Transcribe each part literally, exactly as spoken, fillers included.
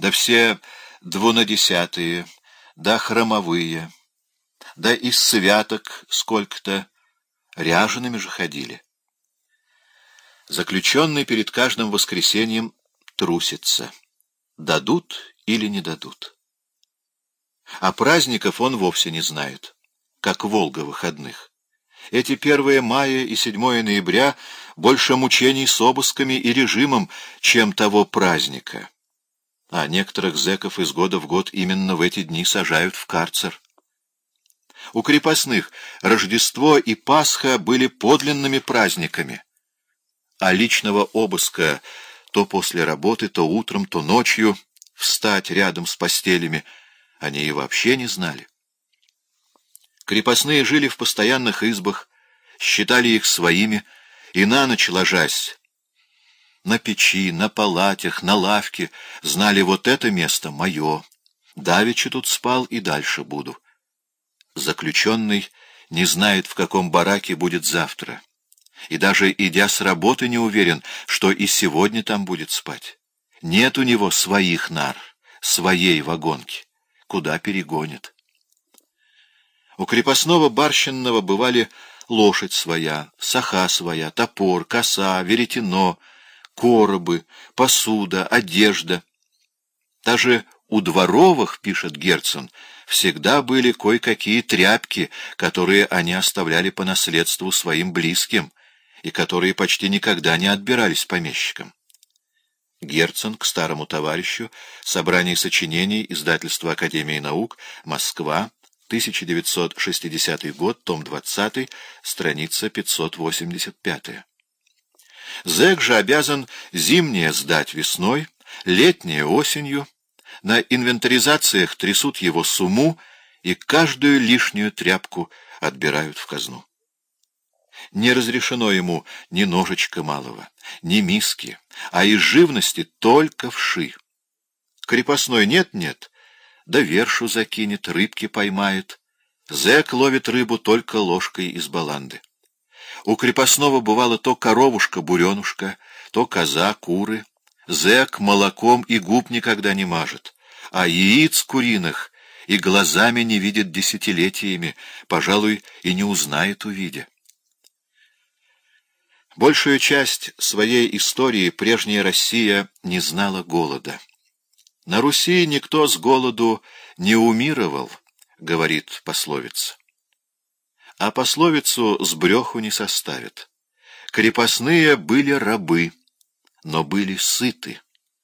да все двунадесятые, да хромовые, да из святок сколько-то, ряжеными же ходили. Заключенный перед каждым воскресеньем трусится, дадут или не дадут. А праздников он вовсе не знает, как Волга выходных. Эти первое мая и седьмое ноября больше мучений с обысками и режимом, чем того праздника. А некоторых зэков из года в год именно в эти дни сажают в карцер. У крепостных Рождество и Пасха были подлинными праздниками, а личного обыска то после работы, то утром, то ночью встать рядом с постелями они и вообще не знали. Крепостные жили в постоянных избах, считали их своими, и на ночь ложась на печи, на палатях, на лавке, знали: вот это место мое, давеча тут спал и дальше буду. Заключенный не знает, в каком бараке будет завтра, и даже идя с работы не уверен, что и сегодня там будет спать. Нет у него своих нар, своей вагонки, куда перегонит. У крепостного барщинного бывали лошадь своя, саха своя, топор, коса, веретено, коробы, посуда, одежда. Даже у дворовых, пишет Герцен, всегда были кое-какие тряпки, которые они оставляли по наследству своим близким и которые почти никогда не отбирались помещикам. Герцен к старому товарищу, собрание сочинений, издательство Академии наук, Москва, тысяча девятьсот шестидесятый год, том двадцатый, страница пятьсот восемьдесят пятая. Зэк же обязан зимнее сдать весной, летнее осенью, на инвентаризациях трясут его сумму и каждую лишнюю тряпку отбирают в казну. Не разрешено ему ни ножичка малого, ни миски, а из живности только вши. Крепостной нет-нет, да вершу закинет, рыбки поймает. Зэк ловит рыбу только ложкой из баланды. У крепостного бывало то коровушка-буренушка, то коза, куры. Зэк молоком и губ никогда не мажет, а яиц куриных и глазами не видит десятилетиями, пожалуй, и не узнает, увидя. Большую часть своей истории прежняя Россия не знала голода. На Руси никто с голоду не умировал, говорит пословица. А пословицу с бреху не составит. Крепостные были рабы, но были сыты.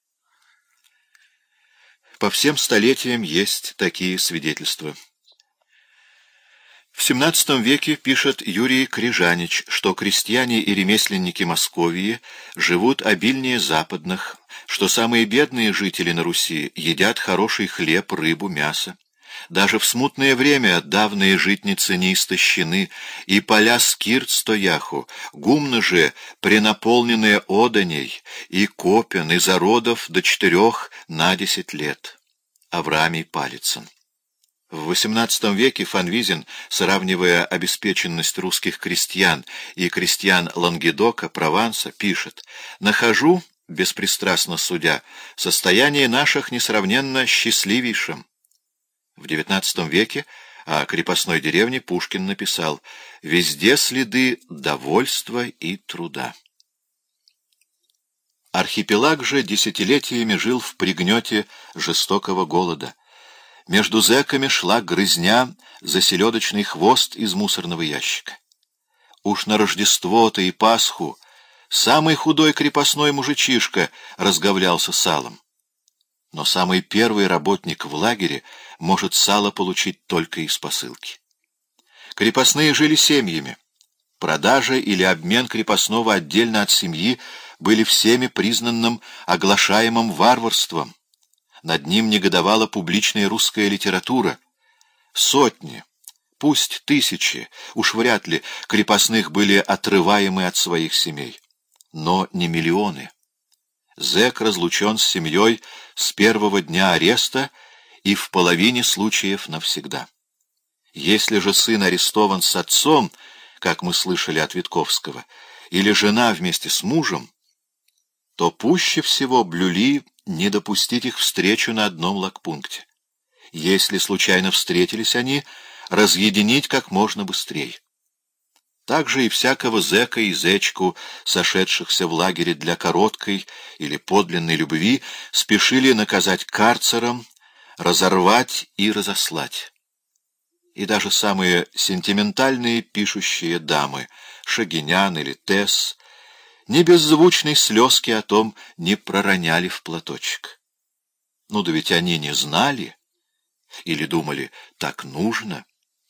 По всем столетиям есть такие свидетельства. В семнадцатом веке пишет Юрий Крижанич, что крестьяне и ремесленники Московии живут обильнее западных, что самые бедные жители на Руси едят хороший хлеб, рыбу, мясо. Даже в смутное время давние житницы не истощены, и поля скирт стояху, гумны же пренаполненные оданей, и копен, и зародов до четырех на десять лет. Авраамий Палицын. В восемнадцатом веке Фанвизин, сравнивая обеспеченность русских крестьян и крестьян Лангедока, Прованса, пишет: «Нахожу, беспристрастно судя, состояние наших несравненно счастливейшим». В девятнадцатом веке о крепостной деревне Пушкин написал: «Везде следы довольства и труда». Архипелаг же десятилетиями жил в пригнете жестокого голода. Между зэками шла грызня за селедочный хвост из мусорного ящика. Уж на Рождество-то и Пасху самый худой крепостной мужичишка разговлялся салом. Но самый первый работник в лагере может сало получить только из посылки. Крепостные жили семьями. Продажа или обмен крепостного отдельно от семьи были всеми признанным оглашаемым варварством. Над ним негодовала публичная русская литература. Сотни, пусть тысячи, уж вряд ли, крепостных были отрываемы от своих семей. Но не миллионы. Зэк разлучен с семьей с первого дня ареста и в половине случаев навсегда. Если же сын арестован с отцом, как мы слышали от Витковского, или жена вместе с мужем, то пуще всего блюли не допустить их встречу на одном лагпункте. Если случайно встретились они, разъединить как можно быстрее. Также и всякого зэка и зечку, сошедшихся в лагере для короткой или подлинной любви, спешили наказать карцером, разорвать и разослать. И даже самые сентиментальные пишущие дамы, Шагинян или Тесс, ни беззвучной слезки о том не пророняли в платочек. Ну да ведь они не знали или думали, так нужно.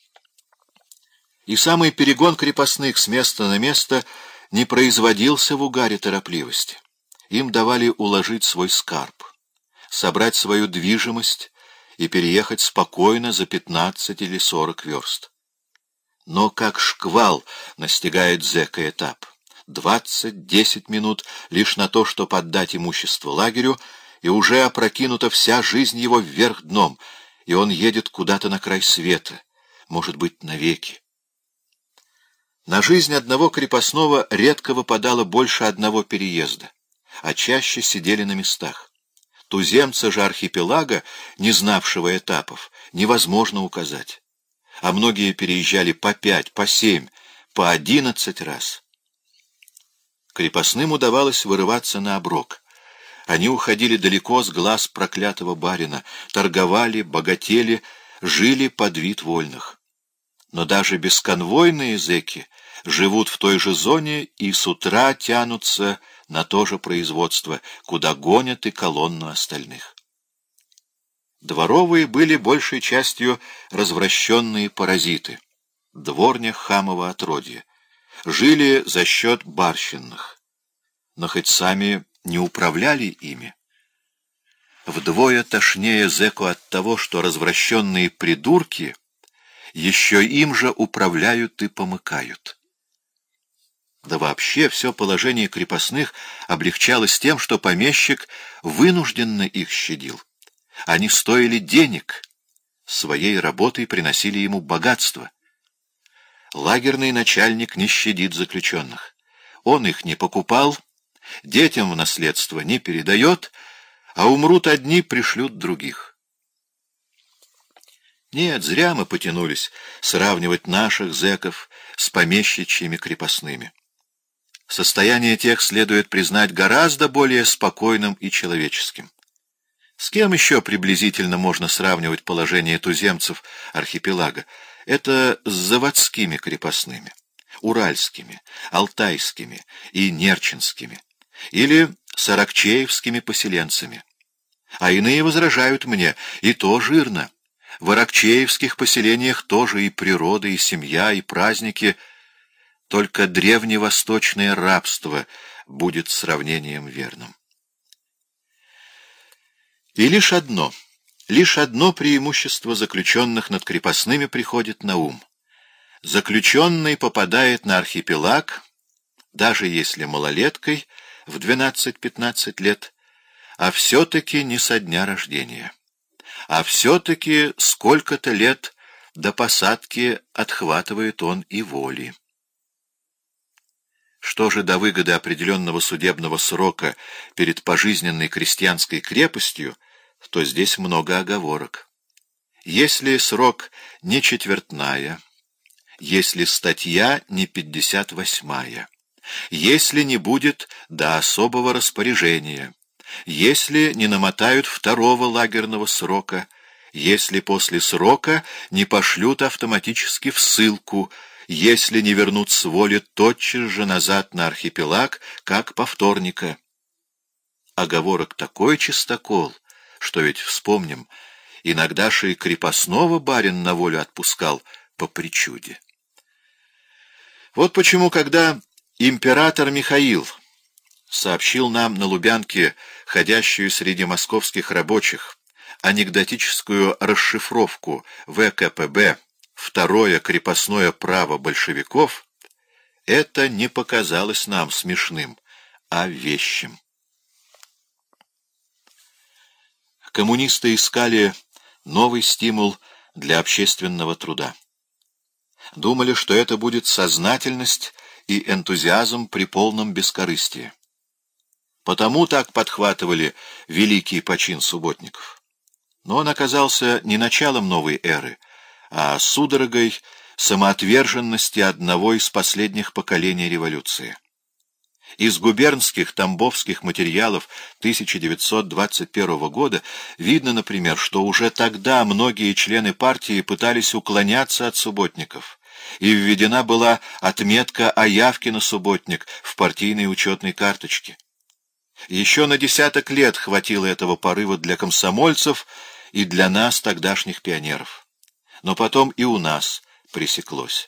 И самый перегон крепостных с места на место не производился в угаре торопливости. Им давали уложить свой скарб, собрать свою движимость и переехать спокойно за пятнадцать или сорок верст. Но как шквал настигает зэка этап. Двадцать-десять минут лишь на то, чтобы отдать имущество лагерю, и уже опрокинута вся жизнь его вверх дном, и он едет куда-то на край света, может быть, навеки. На жизнь одного крепостного редко выпадало больше одного переезда, а чаще сидели на местах. Туземца же архипелага, не знавшего этапов, невозможно указать. А многие переезжали по пять, по семь, по одиннадцать раз. Крепостным удавалось вырываться на оброк. Они уходили далеко с глаз проклятого барина, торговали, богатели, жили под вид вольных. Но даже бесконвойные зэки живут в той же зоне и с утра тянутся на то же производство, куда гонят и колонну остальных. Дворовые были большей частью развращенные паразиты, дворня хамова отродья, жили за счет барщинных, но хоть сами не управляли ими. Вдвое тошнее зэку от того, что развращенные придурки еще им же управляют и помыкают. Да вообще все положение крепостных облегчалось тем, что помещик вынужденно их щадил. Они стоили денег, своей работой приносили ему богатство. Лагерный начальник не щадит заключенных. Он их не покупал, детям в наследство не передает, а умрут одни, пришлют других. Нет, зря мы потянулись сравнивать наших зэков с помещичьими крепостными. Состояние тех следует признать гораздо более спокойным и человеческим. С кем еще приблизительно можно сравнивать положение туземцев архипелага? Это с заводскими крепостными, уральскими, алтайскими и нерчинскими, или с аракчеевскими поселенцами. А иные возражают мне, и то жирно. В аракчеевских поселениях тоже и природа, и семья, и праздники. Только древневосточное рабство будет сравнением верным. И лишь одно, лишь одно преимущество заключенных над крепостными приходит на ум. Заключенный попадает на архипелаг, даже если малолеткой, в двенадцать-пятнадцать лет, а все-таки не со дня рождения. А все-таки сколько-то лет до посадки отхватывает он и воли. Что же до выгоды определенного судебного срока перед пожизненной крестьянской крепостью, то здесь много оговорок. Если срок не четвертная, если статья не пятьдесят восьмая, если не будет до особого распоряжения, если не намотают второго лагерного срока, если после срока не пошлют автоматически в ссылку, если не вернут с воли тотчас же назад на архипелаг, как повторника. Оговорок такой чистокол, что ведь, вспомним, иногда же и крепостного барин на волю отпускал по причуде. Вот почему, когда император Михаил сообщил нам на Лубянке, ходящую среди московских рабочих, анекдотическую расшифровку вэ ка пэ бэ «Второе крепостное право большевиков», это не показалось нам смешным, а вещим. Коммунисты искали новый стимул для общественного труда. Думали, что это будет сознательность и энтузиазм при полном бескорыстии. Потому так подхватывали великий почин субботников. Но он оказался не началом новой эры, а судорогой самоотверженности одного из последних поколений революции. Из губернских тамбовских материалов тысяча девятьсот двадцать первого года видно, например, что уже тогда многие члены партии пытались уклоняться от субботников, и введена была отметка о явке на субботник в партийной учетной карточке. Еще на десяток лет хватило этого порыва для комсомольцев и для нас, тогдашних пионеров. Но потом и у нас пресеклось.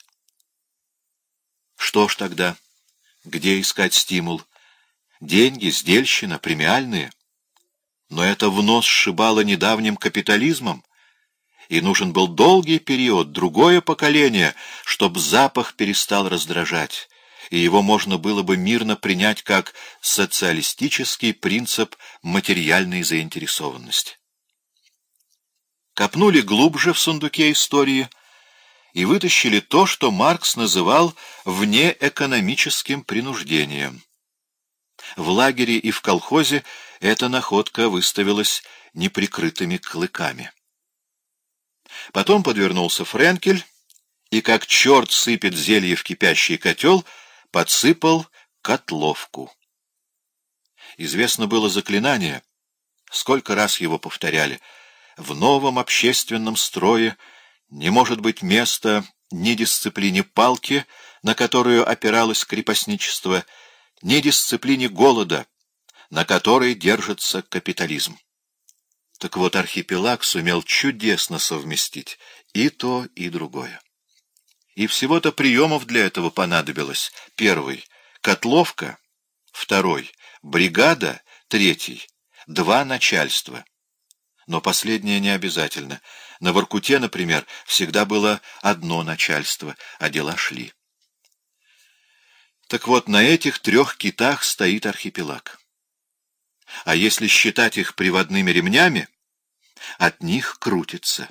Что ж тогда? Где искать стимул? Деньги, сдельщина, премиальные. Но это в нос сшибало недавним капитализмом, и нужен был долгий период, другое поколение, чтобы запах перестал раздражать, и его можно было бы мирно принять как социалистический принцип материальной заинтересованности. Копнули глубже в сундуке истории и вытащили то, что Маркс называл внеэкономическим принуждением. В лагере и в колхозе эта находка выставилась неприкрытыми клыками. Потом подвернулся Френкель, и, как черт сыпет зелье в кипящий котел, подсыпал котловку. Известно было заклинание, сколько раз его повторяли: в новом общественном строе не может быть места ни дисциплине палки, на которую опиралось крепостничество, ни дисциплине голода, на которой держится капитализм. Так вот, архипелаг сумел чудесно совместить и то, и другое. И всего-то приемов для этого понадобилось. Первый — котловка, второй — бригада, третий — два начальства. Но последнее не обязательно. На Воркуте, например, всегда было одно начальство, а дела шли. Так вот, на этих трех китах стоит архипелаг. А если считать их приводными ремнями, от них крутится.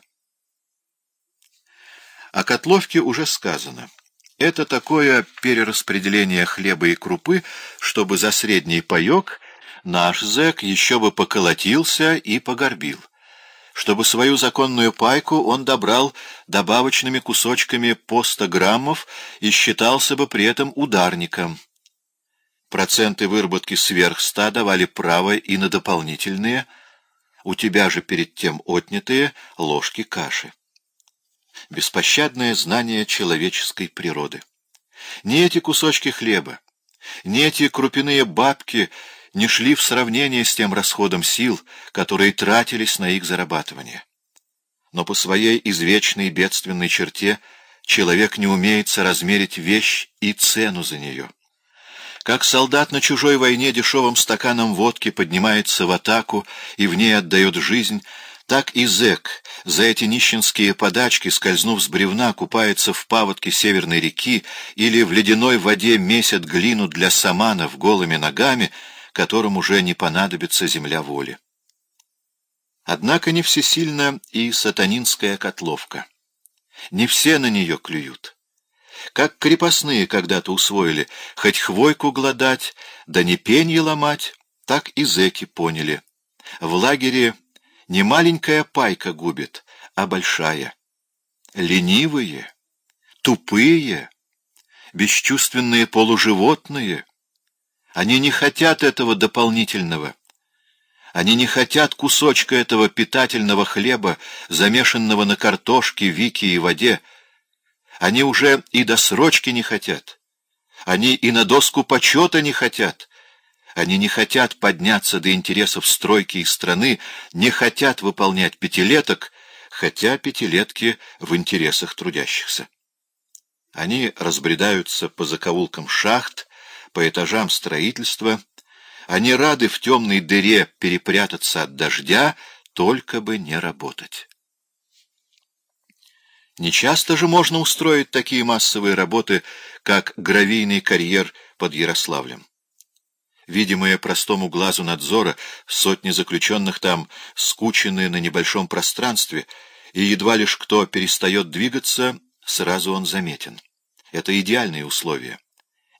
О котловке уже сказано. Это такое перераспределение хлеба и крупы, чтобы за средний паек наш зэк еще бы поколотился и погорбил. Чтобы свою законную пайку он добрал добавочными кусочками по сто граммов и считался бы при этом ударником. Проценты выработки сверх ста давали право и на дополнительные, у тебя же перед тем отнятые, ложки каши. Беспощадное знание человеческой природы. Ни эти кусочки хлеба, ни эти крупяные бабки не шли в сравнение с тем расходом сил, которые тратились на их зарабатывание. Но по своей извечной бедственной черте человек не умеет соразмерить вещь и цену за нее. Как солдат на чужой войне дешевым стаканом водки поднимается в атаку и в ней отдает жизнь, так и зэк за эти нищенские подачки, скользнув с бревна, купается в паводке Северной реки или в ледяной воде месят глину для саманов голыми ногами, которым уже не понадобится земля воли. Однако не всесильна и сатанинская котловка. Не все на нее клюют. Как крепостные когда-то усвоили, хоть хвойку глодать, да не пенье ломать, так и зэки поняли. В лагере не маленькая пайка губит, а большая. Ленивые, тупые, бесчувственные полуживотные. Они не хотят этого дополнительного. Они не хотят кусочка этого питательного хлеба, замешанного на картошке, вике и воде. Они уже и досрочки не хотят. Они и на доску почета не хотят. Они не хотят подняться до интересов стройки и страны, не хотят выполнять пятилеток, хотя пятилетки в интересах трудящихся. Они разбредаются по закоулкам шахт, по этажам строительства. Они рады в темной дыре перепрятаться от дождя, только бы не работать. Нечасто же можно устроить такие массовые работы, как гравийный карьер под Ярославлем. Видимые простому глазу надзора, сотни заключенных там скучены на небольшом пространстве, и едва лишь кто перестает двигаться, сразу он заметен. Это идеальные условия.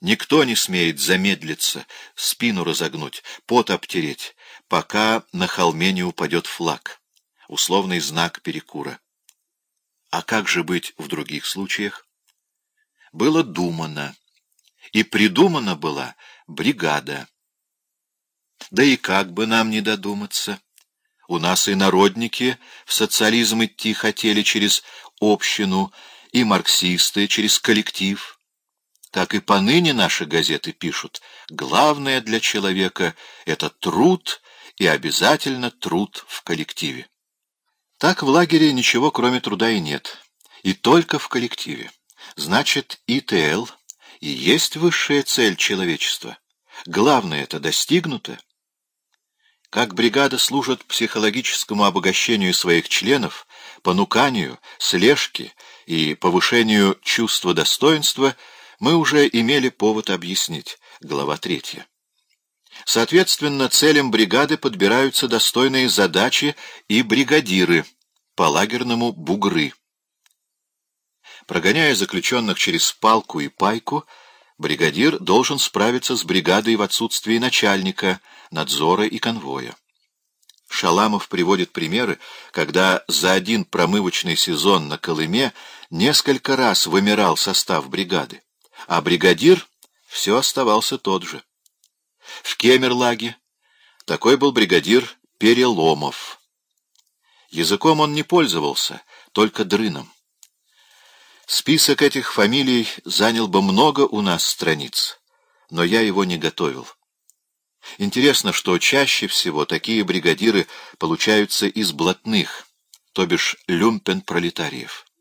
Никто не смеет замедлиться, спину разогнуть, пот обтереть, пока на холме не упадет флаг, условный знак перекура. А как же быть в других случаях? Было думано, и придумана была бригада. Да и как бы нам не додуматься? У нас и народники в социализм идти хотели через общину, и марксисты через коллектив. Так и поныне наши газеты пишут: главное для человека — это труд, и обязательно труд в коллективе. Так в лагере ничего кроме труда и нет, и только в коллективе. Значит, И Т Л и есть высшая цель человечества. Главное это достигнуто. Как бригада служит психологическому обогащению своих членов, понуканию, слежке и повышению чувства достоинства, мы уже имели повод объяснить, глава третья. Соответственно, целям бригады подбираются достойные задачи и бригадиры, по-лагерному бугры. Прогоняя заключенных через палку и пайку, бригадир должен справиться с бригадой в отсутствии начальника, надзора и конвоя. Шаламов приводит примеры, когда за один промывочный сезон на Колыме несколько раз вымирал состав бригады, а бригадир все оставался тот же. В Кемерлаге такой был бригадир Переломов. Языком он не пользовался, только дрыном. Список этих фамилий занял бы много у нас страниц, но я его не готовил. Интересно, что чаще всего такие бригадиры получаются из блатных, то бишь люмпен-пролетариев.